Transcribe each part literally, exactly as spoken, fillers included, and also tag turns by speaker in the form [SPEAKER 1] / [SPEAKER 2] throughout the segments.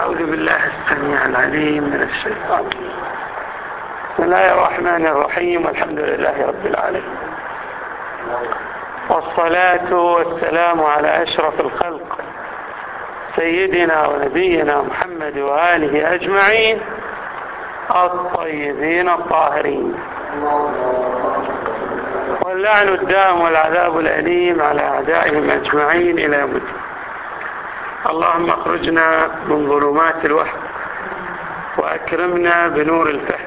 [SPEAKER 1] أعوذ بالله السميع العليم من الشيطان. بسم الله الرحمن الرحيم، والحمد لله رب العالمين، والصلاة والسلام على أشرف الخلق سيدنا ونبينا محمد وآله أجمعين الطيبين الطاهرين، واللعن الدائم والعذاب الأليم على أعدائهم أجمعين إلى يوم الدين. اللهم اخرجنا من ظلمات الوهم وأكرمنا بنور الفهم.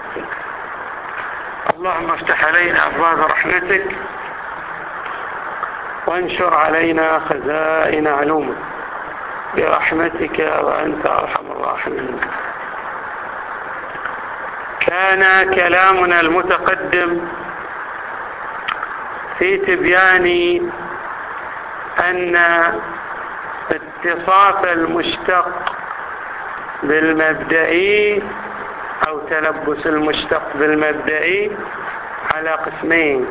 [SPEAKER 1] اللهم افتح علينا أبواب رحمتك وانشر علينا خزائن علومك برحمتك وأنت أرحم الراحمين. كان كلامنا المتقدم في تبيان أن اتصاف المشتق بالمبدئي أو تلبس المشتق بالمبدئي على قسمين.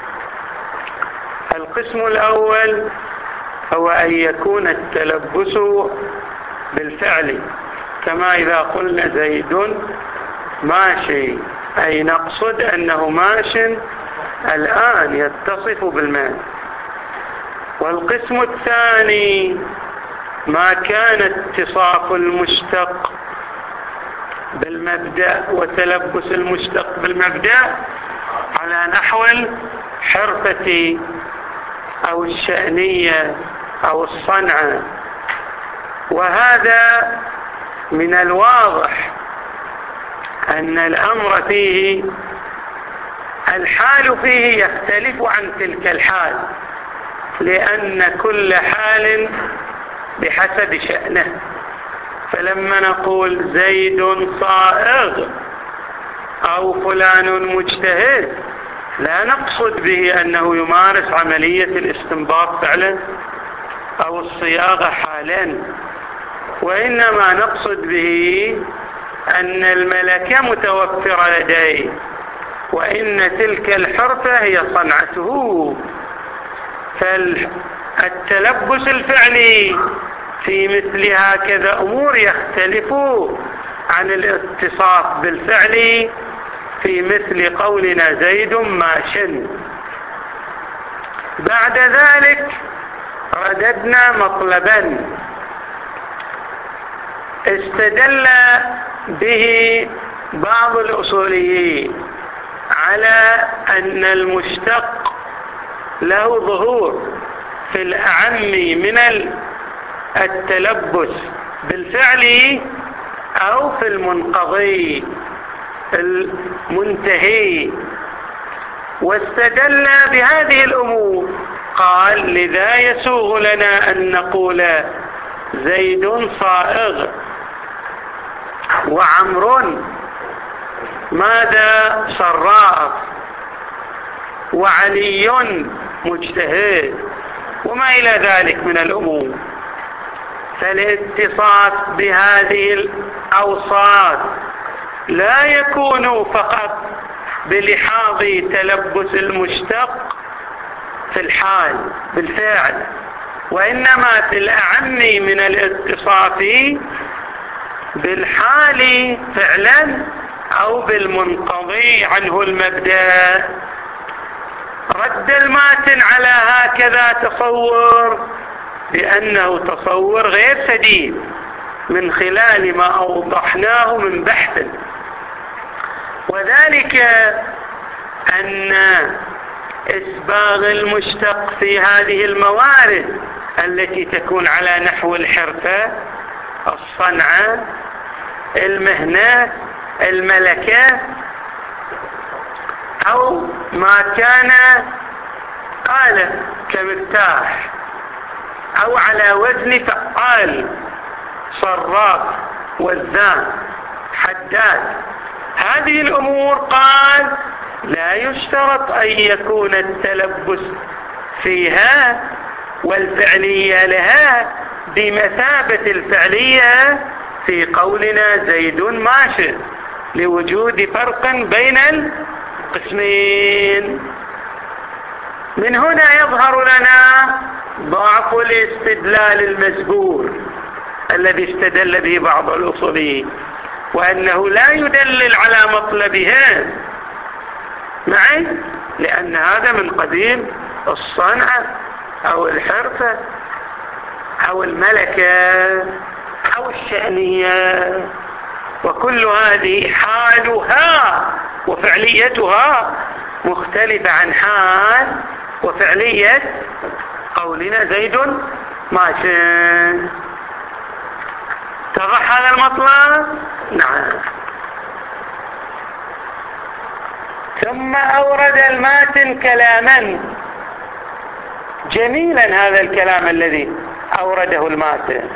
[SPEAKER 1] القسم الأول هو أن يكون التلبس بالفعل، كما إذا قلنا زيد ماشي، أي نقصد أنه ماش الآن يتصف بالمال. والقسم الثاني ما كان اتصاف المشتق بالمبدأ وتلبس المشتق بالمبدأ على نحو الحرفة أو الشأنية أو الصنعة، وهذا من الواضح أن الأمر فيه الحال فيه يختلف عن تلك الحال، لأن كل حال بحسب شأنه. فلما نقول زيد صائغ أو فلان مجتهد لا نقصد به أنه يمارس عملية الاستنباط فعلا أو الصياغة حالا، وإنما نقصد به أن الملكة متوفرة لديه وإن تلك الحرفة هي صنعته. فالتلبس الفعلي في مثل هكذا أمور يختلف عن الاتصاف بالفعل في مثل قولنا زيد ماش. بعد ذلك رددنا مطلبا استدل به بعض الأصوليين على أن المشتق له ظهور في الأعم من التلبس بالفعل أو في المنقضي المنتهي، واستدل بهذه الأمور. قال لذا يسوغ لنا أن نقول زيد صائغ وعمر ماذا صراف وعلي مجتهد وما إلى ذلك من الأمور. فالاتصاف بهذه الأوصاف لا يكون فقط بلحاظ تلبس المشتق في الحال بالفعل، وإنما في الأعم من الاتصاف بالحال فعلا أو بالمنقضي عنه المبدأ. رد الماتن على هكذا تصور بأنه تصور غير سديد من خلال ما أوضحناه من بحث، وذلك أن إسباغ المشتق في هذه الموارد التي تكون على نحو الحرفة، الصنعة، المهنة، الملكة، أو ما كان قال كمفتاح أو على وزن فعال، صراف، وزان، حداد، هذه الأمور قال لا يشترط أن يكون التلبس فيها والفعلية لها بمثابة الفعلية في قولنا زيد ماشي، لوجود فرق بين القسمين. من هنا يظهر لنا ضعف الاستدلال المزبور الذي استدل به بعض الأصوليين، وأنه لا يدلل على مطلبها معي، لأن هذا من قديم الصنعة أو الحرفة أو الملكة أو الشأنية، وكل هذه حالها وفعليتها مختلفة عن حال وفعلية قولنا زيد ماشٍ. اتضح هذا المطلب؟ نعم. ثم أورد الماتن كلاما جميلا، هذا الكلام الذي أورده الماتن،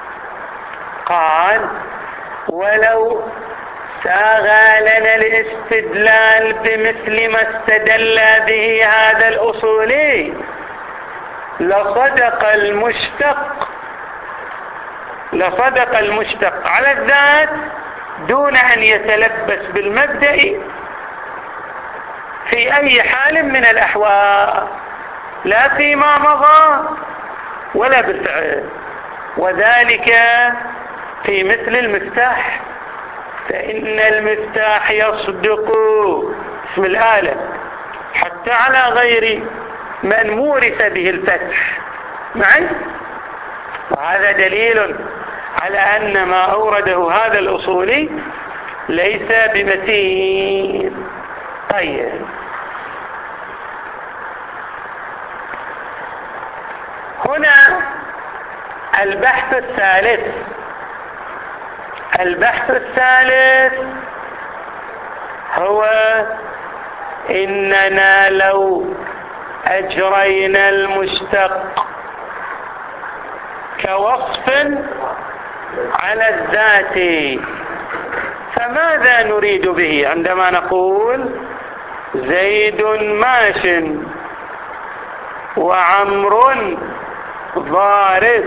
[SPEAKER 1] قال: ولو ساغ لنا الاستدلال بمثل ما استدل به هذا الأصولي لصدق المشتق لصدق المشتق على الذات دون أن يتلبس بالمبدأ في أي حال من الأحوال، لا فيما مضى ولا بالفعل، وذلك في مثل المفتاح، فإن المفتاح يصدق اسم الآلة حتى على غير من مورث به الفتح معي، وهذا دليل على أن ما أورده هذا الأصولي ليس بمتين. طيب، هنا البحث الثالث البحث الثالث هو إننا لو أجرينا المشتق كوصف على الذات فماذا نريد به عندما نقول زيد ماش وعمر ضارب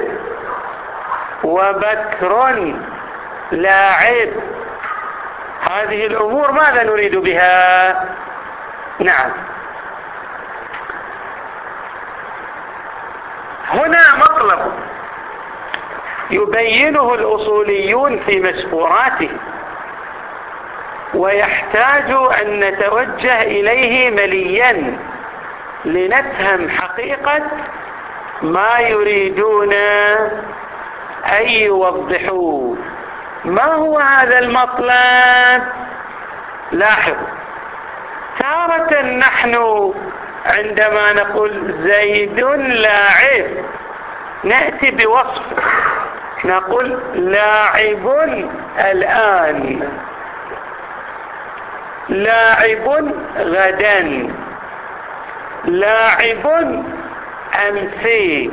[SPEAKER 1] وبكر لاعب؟ هذه الأمور ماذا نريد بها؟ نعم، هنا مطلب يبينه الأصوليون في مسفوراتهم، ويحتاج أن نتوجه إليه مليا لنفهم حقيقة ما يريدون أن يوضحوا. ما هو هذا المطلب؟ لاحظ، تارة نحن عندما نقول زيد لاعب نأتي بوصف، نقول لاعب الآن، لاعب غدا، لاعب أمسي.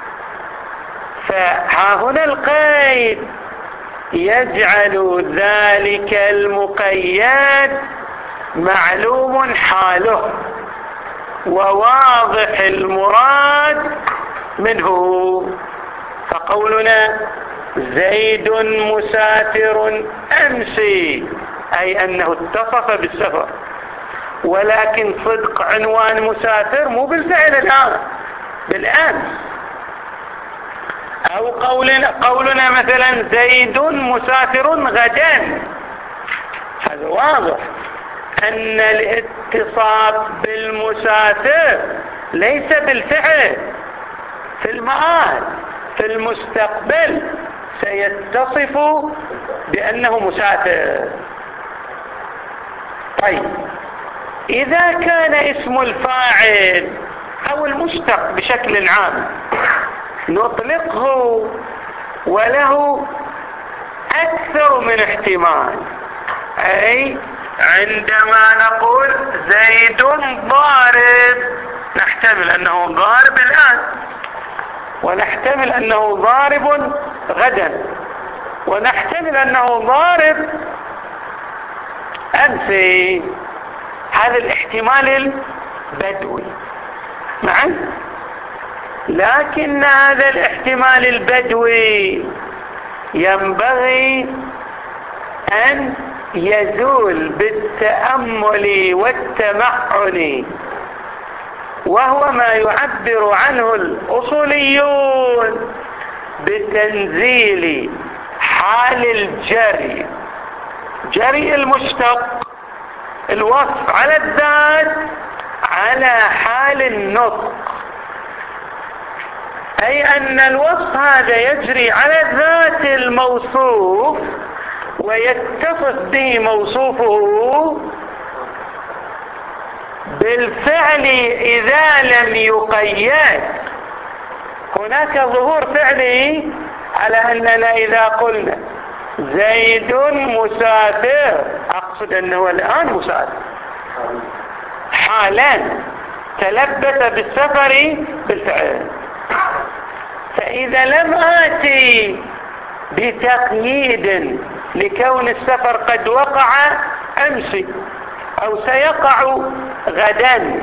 [SPEAKER 1] فها هنا القيد يجعل ذلك المقيد معلوم حاله وواضح المراد منه. فقولنا زيد مسافر أمسي أي أنه اتصف بالسفر، ولكن صدق عنوان مسافر مو بالفعل الآن، بالأمس. أو قولنا, قولنا مثلا زيد مسافر غدا، هذا واضح أن الاتصاف بالمسافر ليس بالفعل في المآل، في المستقبل سيتصف بأنه مسافر. طيب، إذا كان اسم الفاعل أو المشتق بشكل عام نطلقه وله أكثر من احتمال، أي عندما نقول زيد ضارب نحتمل أنه ضارب الآن، ونحتمل أنه ضارب غدا، ونحتمل أنه ضارب أمسي. هذا الاحتمال البدوي معا، لكن هذا الاحتمال البدوي ينبغي أن يزول بالتأمل والتمعن، وهو ما يعبر عنه الأصوليون بتنزيل حال الجري، جري المشتق الوصف على الذات على حال النطق، أي أن الوصف هذا يجري على ذات الموصوف ويتصف به موصوفه بالفعل إذا لم يقيد. هناك ظهور فعلي على أننا إذا قلنا زيد مسافر أقصد أنه الآن مسافر حالا تلبس بالسفر بالفعل. فإذا لم آتي بتقييد لكون السفر قد وقع أمس أو سيقع غدا،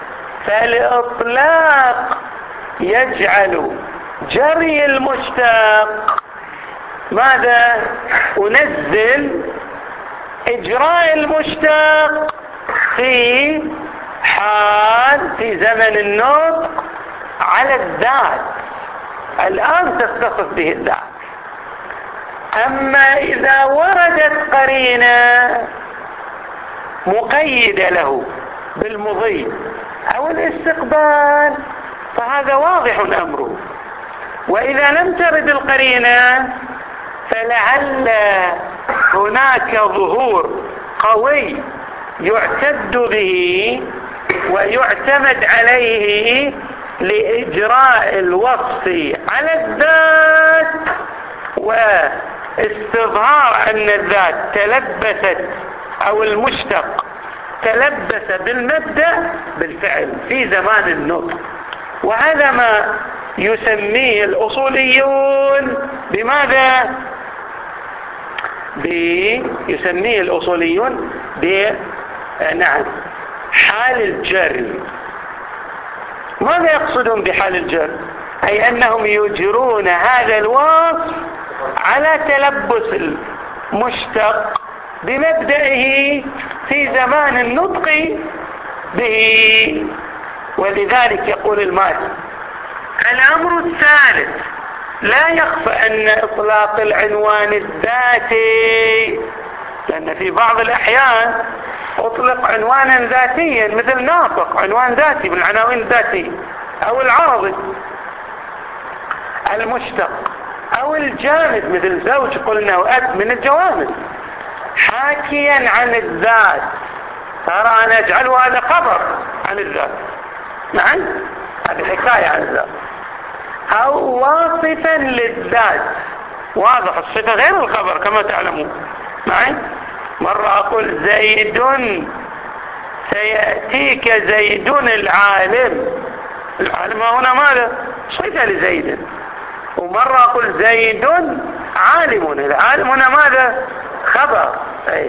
[SPEAKER 1] فالإطلاق يجعل جري المشتق ماذا؟ أنزل إجراء المشتق في حال في زمن النطق على الذات، الآن تتصف به الذات. أما إذا وردت قرينة مقيدة له بالمضي أو الاستقبال فهذا واضح أمره. وإذا لم ترد القرينة فلعل هناك ظهور قوي يعتد به ويعتمد عليه لإجراء الوصف على الذات واستظهار أن الذات تلبست أو المشتق تلبس بالمبدأ بالفعل في زمان النطق. وهذا ما يسميه الأصوليون بماذا؟ يسميه الأصوليون ب نعم حال الجر. ماذا يقصدون بحال الجر؟ أي أنهم يجرون هذا الوصف على تلبس المشتق بمبدئه في زمان النطق به. ولذلك يقول المالك الأمر الثالث لا يخفى أن إطلاق العنوان الذاتي، لأن في بعض الأحيان أطلق عنوانا ذاتيا مثل ناطق، عنوان ذاتي من العناوين الذاتية، أو العرضي المشتق، أو الجامد مثل زوج قلنا وأب من الجوامد حاكيا عن الذات، ترى أنا أجعله هذا خبر عن الذات، نعم هذه حكاية عن الذات، أو واصفا للذات، واضح الصفة غير الخبر كما تعلمون. نعم مرة أقول زيد سيأتيك زيد العالم، العالم هنا ماذا؟ صفة لزيد. ومرة أقول زيد عالم، العالم هنا ماذا؟ خبر. أي.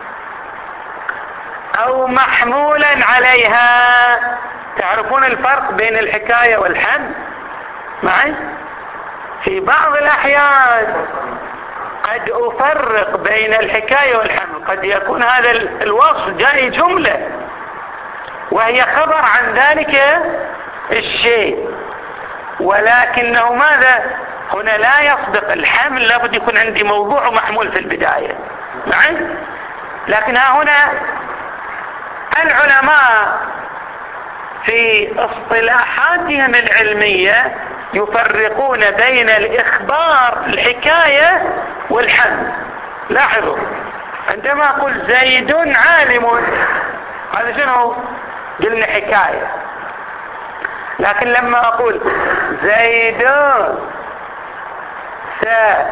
[SPEAKER 1] أو محمولا عليها، تعرفون الفرق بين الحكاية والحمل معي؟ في بعض الأحيان قد أفرق بين الحكاية والحمل، قد يكون هذا الوصف جاء جملة وهي خبر عن ذلك الشيء، ولكنه ماذا؟ هنا لا يصدق الحمل، لابد يكون عندي موضوع محمول في البداية معي. لكن ها هنا العلماء في اصطلاحاتهم العلمية يفرقون بين الإخبار الحكاية والحمل. لاحظوا عندما أقول زيد عالم هذا شنو؟ قلنا حكاية. لكن لما أقول زيد س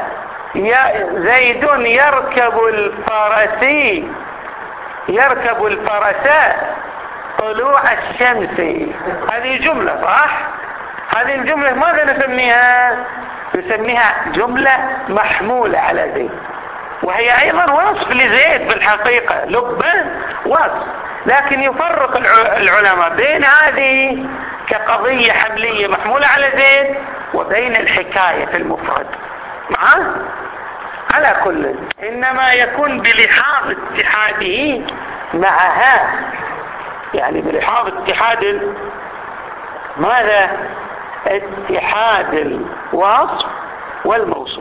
[SPEAKER 1] زيد يركب الفرسي يركب الفرس طلوع الشمس، هذه جملة صح؟ هذه الجملة ماذا نسميها؟ نسميها جملة محمولة على زيد، وهي أيضا وصف لزيد في الحقيقة، لبا وصف. لكن يفرق العلماء بين هذه كقضية حملية محمولة على زيد وبين الحكاية في المفرد معه. على كل إنما يكون بلحاظ اتحاده معها، يعني بلحاظ اتحاد ماذا؟ اتحاد الوصف والموصول،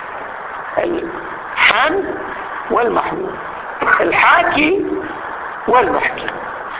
[SPEAKER 1] الحامل والمحمول، الحاكي والمحكي،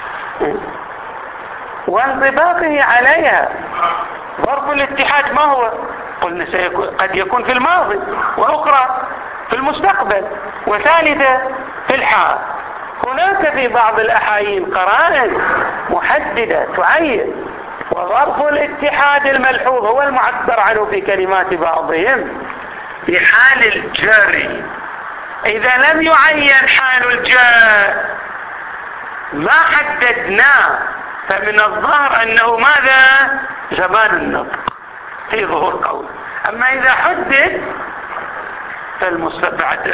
[SPEAKER 1] وانطباقه عليها. ظرف الاتحاد ما هو؟ قلنا قد يكون في الماضي، وأخرى في المستقبل، وثالثة في الحال. هناك في بعض الأحايين قرائن محددة تعين، وظرف الاتحاد الملحوظ هو المعبر عنه في كلمات بعضهم في حال الجر. إذا لم يعين حال الجر ما حددناه، فمن الظاهر أنه ماذا؟ زمان النطق في ظهور قول. أما إذا حدد فالمستبعد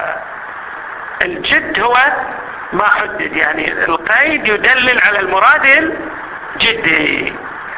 [SPEAKER 1] الجد هو ما حدد، يعني القيد يدلل على المراد الجدي.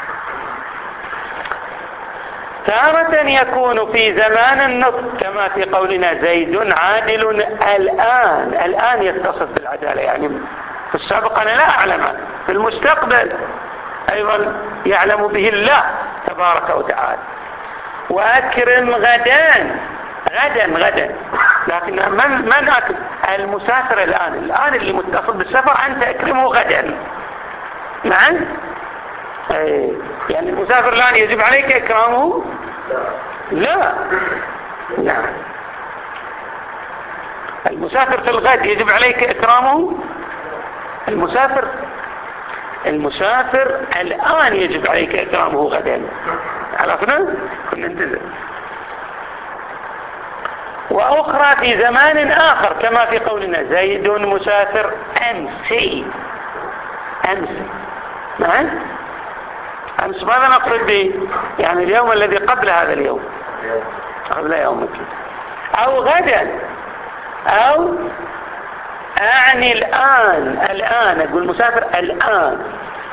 [SPEAKER 1] تارة يكون في زمان النطق كما في قولنا زيد عادل الآن. الآن يتصف بالعدالة، يعني في السابق أنا لا أعلم، في المستقبل أيضا يعلم به الله تبارك وتعالى. وأكرم غدا، غدا غدا، لكن من من أكرم؟ المسافر الآن، الآن اللي متصل بالسفر أنت أكرمه غدا. نعم، يعني المسافر الآن يجب عليك إكرامه؟ لا. نعم، المسافر في الغد يجب عليك إكرامه؟ المسافر المسافر الآن يجب عليك إكرامه غدا. عرفنا؟ كنا ننتظر. وأخرى في زمان آخر كما في قولنا زيد مسافر أمسي. أمسي، نعم، أمس ماذا نقصد به؟ يعني اليوم الذي قبل هذا اليوم، قبل يومك. أو غدا، أو أعني الآن. الآن أقول مسافر الآن،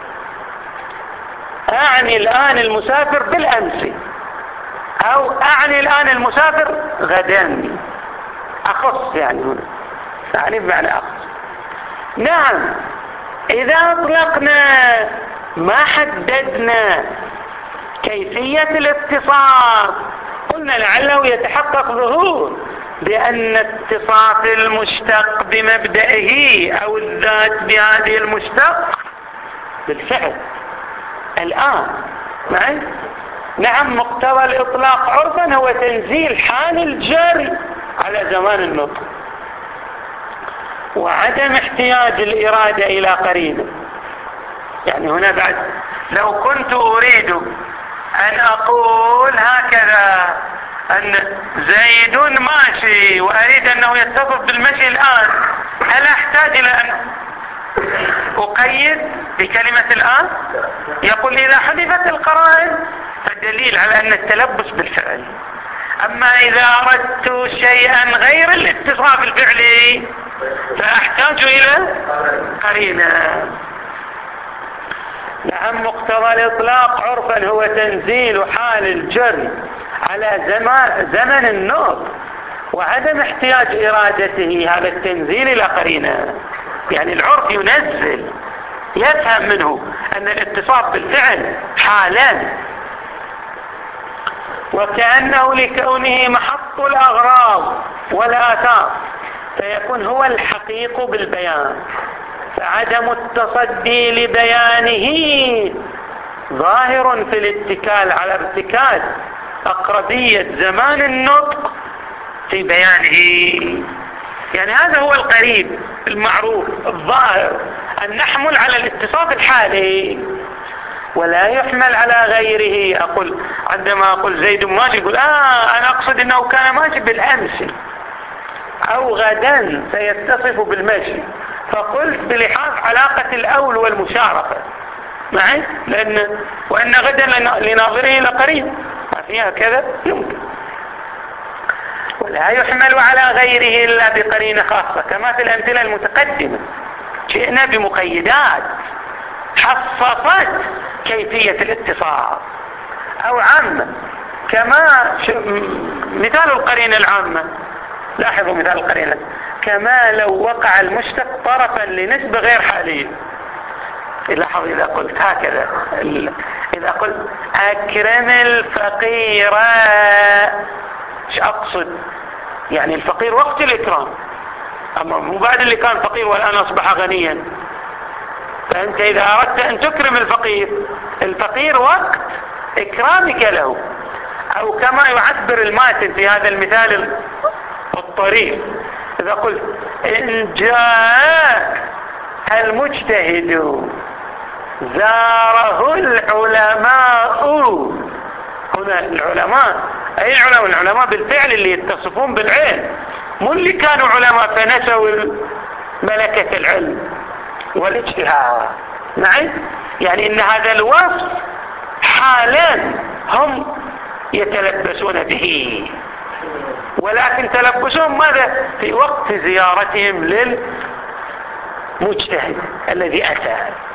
[SPEAKER 1] أعني الآن المسافر بالأمس، أو أعني الآن المسافر غدا. أخص يعني هنا، يعني بمعنى أخص. نعم، إذا أطلقنا ما حددنا كيفية الاتصاف، قلنا لعله يتحقق ظهور بأن اتصاف المشتق بمبدئه أو الذات بهذه المشتق بالفعل الآن. نعم نعم مقتضى الإطلاق عرفا هو تنزيل حال الجاري على زمان النطق، وعدم احتياج الإرادة إلى قرينة. يعني هنا بعد لو كنت أريد أن أقول هكذا أن زيد ماشي وأريد أنه يتصف بالمشي الآن، هل أحتاج إلى أن أقيد بكلمة الآن؟ يقول إذا حذفت القرائن فالدليل على أن التلبس بالفعل. أما إذا أردت شيئا غير الاتصاف الفعلي فأحتاج إلى قرينة. نعم، مقتضى الإطلاق عرفا هو تنزيل حال الجر على زمان زمن النطق، وعدم احتياج إرادته هذا التنزيل إلى قرينة. يعني العرف ينزل، يفهم منه أن الاتصاف بالفعل حالا، وكأنه لكونه محط الأغراض والآثار فيكون هو الحقيق بالبيان، فعدم التصدي لبيانه ظاهر في الاتكال على ارتكاز أقربية زمان النطق في بيانه. يعني هذا هو القريب المعروف الظاهر، أن نحمل على الاتصاف الحالي ولا يحمل على غيره. أقول عندما أقول زيد ماشي يقول آه أنا أقصد أنه كان ماشي بالأمس أو غدا سيتصف بالمشي، فقلت بلحاظ علاقة الأول والمشاركة معي، لأن وأن غدا لناظره لقريب ما فيها كذا يمكن. ولا يحمل على غيره إلا بقرينة خاصة كما في الأمثلة المتقدمة. جئنا بمقيدات حصصت كيفية الاتصال أو عامة، كما مثال القرينة العامة. لاحظوا مثال القرينة، كما لو وقع المشتق طرفا لنسبة غير حالية، لاحظ إذا قلت هكذا، إذا قلت أكرم الفقير، ايش أقصد؟ يعني الفقير وقت الإكرام، أما مو بعد اللي كان فقير والآن أصبح غنيا. فأنت إذا أردت أن تكرم الفقير، الفقير وقت إكرامك له. أو كما يعبر الماتن في هذا المثال الطريف، إذا قلت إن جاء المجتهد زاره العلماء. هنا العلماء أي العلماء؟ العلماء بالفعل اللي يتصفون بالعلم، مو اللي كانوا علماء فنسوا ملكة العلم والاجتهاد. معي؟ يعني إن هذا الوصف حالا هم يتلبسون به، ولكن تلبسهم ماذا؟ في وقت زيارتهم للمجتهد الذي أتى.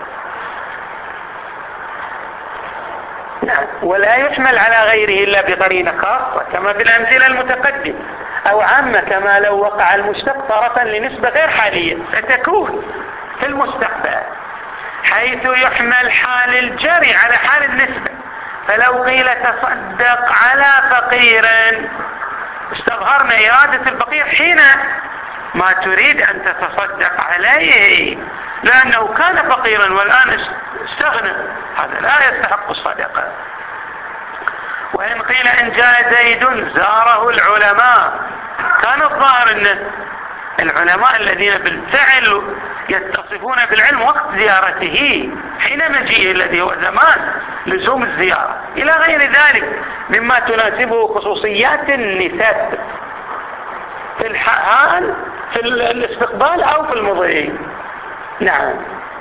[SPEAKER 1] نعم. ولا يحمل على غيره إلا بقرينة خاصة كما في الأمثلة المتقدمة، أو عامة كما لو وقع المشتق طرفا لنسبة غير حالية ستكون في المستقبل، حيث يحمل حال الجري على حال النسبة. فلو قيل تصدق على فقير، استظهرنا إرادة الفقير حين ما تريد أن تتصدق عليه، لأنه كان فقيرا والآن استغنى، هذا لا يستحق الصدقة. وإن قيل إن جاء زيد زاره العلماء، كان الظاهر أن العلماء الذين بالفعل يتصفون بالعلم وقت زيارته حين مجيئه الذي هو زمان لزوم الزيارة، إلى غير ذلك مما تناسبه خصوصيات النسب في الحال في الاستقبال أو في المضي. نعم.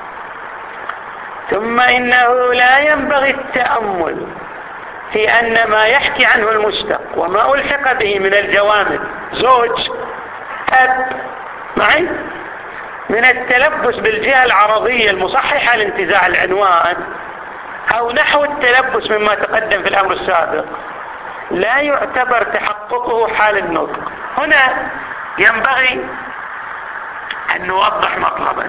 [SPEAKER 1] ثم إنه لا ينبغي التأمل في أن ما يحكي عنه المشتق وما ألحق به من الجوامد زوج أب معي من التلبس بالجهة العرضية المصححة لانتزاع العنوان، أو نحو التلبس مما تقدم في الأمر السابق، لا يعتبر تحققه حال النطق. هنا ينبغي أن نوضح مطلبا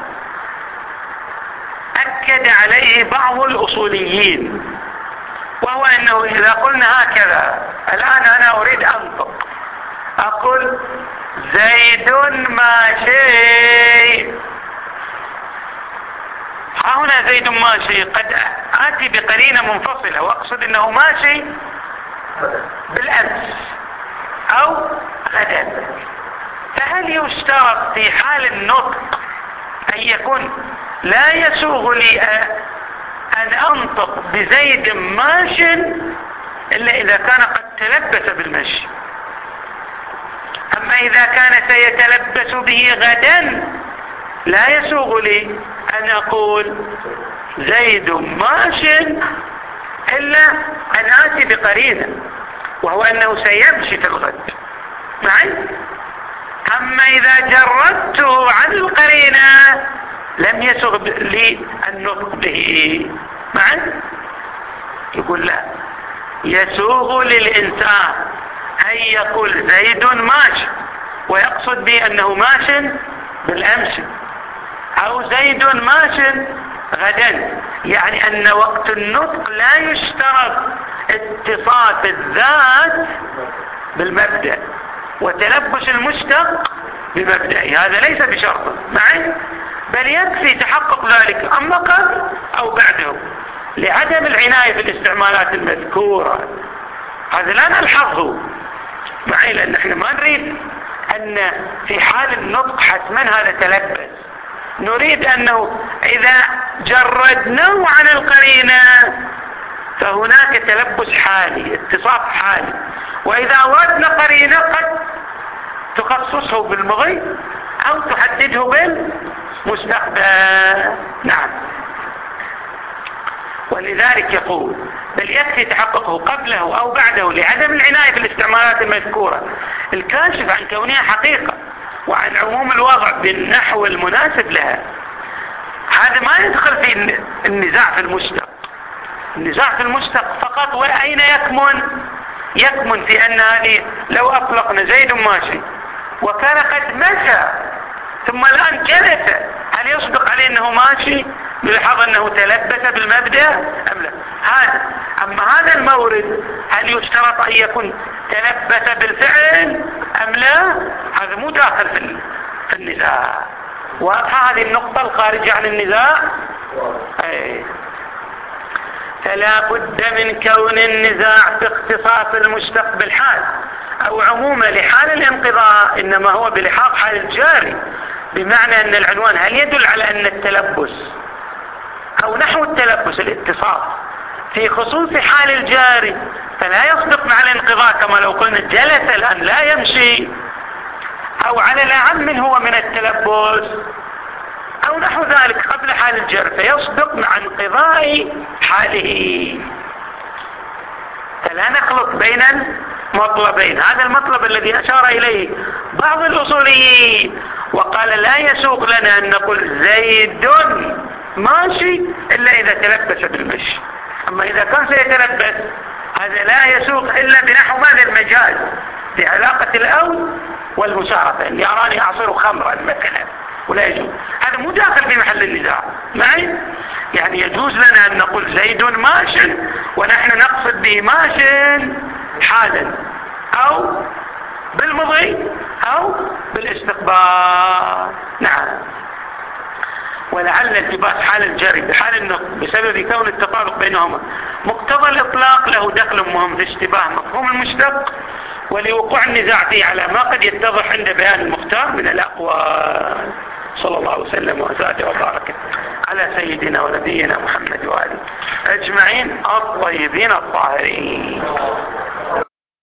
[SPEAKER 1] أكد عليه بعض الأصوليين، وهو أنه إذا قلنا هكذا الآن أنا أريد أنطق، أقول زيد ماشي، ها هنا زيد ماشي قد آتي بقرينة منفصلة وأقصد أنه ماشي بالأمس أو غدا. فهل يشترط في حال النطق أن يكون لا يسوغ لي أن أنطق بزيد ماش إلا إذا كان قد تلبس بالمشي؟ أما إذا كان سيتلبس به غدا لا يسوغ لي أن أقول زيد ماش إلا أن آتي بقرينة، وهو أنه سيمشي في الغد معي. أما إذا جردته عن القرينة لم يسوغ لي النطق به معي. يقول لا، يسوغ للإنسان أن يقول زيد ماشي ويقصد به أنه ماش بالأمس، أو زيد ماش غدا، يعني أن وقت النطق لا يشترط اتصاف الذات بالمبدأ وتلبس المشتق بمبدأه، هذا ليس بشرط معي، بل يكفي تحقق ذلك أما قبل أو بعده لعدم العناية في الاستعمالات المذكورة. هذا لا نلحظه معي، لأن احنا ما نريد أن في حال النطق حتما هذا تلبس، نريد أنه إذا جردناه عن القرينة فهناك تلبس حالي اتصاف حالي، وإذا أردنا قرينة قد تخصصه بالمضي أو تحدده بالمستقبل. نعم. ولذلك يقول بل يكفي تحققه قبله أو بعده لعدم العناية بالاستعمالات المذكورة الكاشف عن كونها حقيقة وعن عموم الوضع بالنحو المناسب لها. هذا ما يدخل في النزاع في المشتق. النزاع في المشتق فقط وأين يكمن؟ يكمن في أن هذه لو أطلقنا زيد ماشي وكان قد مشى ثم الآن جلس، هل يصدق عليه أنه ماشي بلحظ أنه تلبس بالمبدأ أم لا. هذا أما هذا المورد هل يشترط أن يكون تلبس بالفعل أم لا؟ هذا مو داخل في في النزاع. واضحة هذه النقطة الخارجة عن النزاع. أي. فلا بد من كون النزاع في اختصاص المشتق بالحال أو عموما لحال الانقضاء إنما هو بلحاظ حال الجاري، بمعنى أن العنوان هل يدل على أن التلبس أو نحو التلبس الاتصاف في خصوص حال الجاري فلا يصدق مع الانقضاء، كما لو قلنا جلس الآن لا يمشي، أو على الأعم من هو من التلبس أو نحو ذلك قبل حال الجر فيصدق مع انقضاء حاله. فلا نخلط بين المطلبين. هذا المطلب الذي أشار إليه بعض الأصوليين وقال لا يسوق لنا أن نقول زيد ماشي إلا إذا تلبس بالمشي، أما إذا كان سيتلبس هذا لا يسوق إلا بنحو ماذا المجاز بعلاقة الأو والمشاركة، إني أراني أعصر خمرا مثلا ولا يجوز، هذا مو داخل في محل النزاع معي. يعني يجوز لنا أن نقول زيد ماش ونحن نقصد به ماش حالا أو بالمضي أو بالاستقبال. نعم. ولعل التباس حال الجري بحال النقض بسبب كون التطابق بينهما مقتضى الإطلاق له دخل مهم في اشتباه مفهوم المشتق ولوقوع النزاع فيه على ما قد يتضح عند بيان المختار من الأقوال. صلى الله وسلم وزاد وبارك على سيدنا ونبينا محمد وآله أجمعين الطيبين الطاهرين.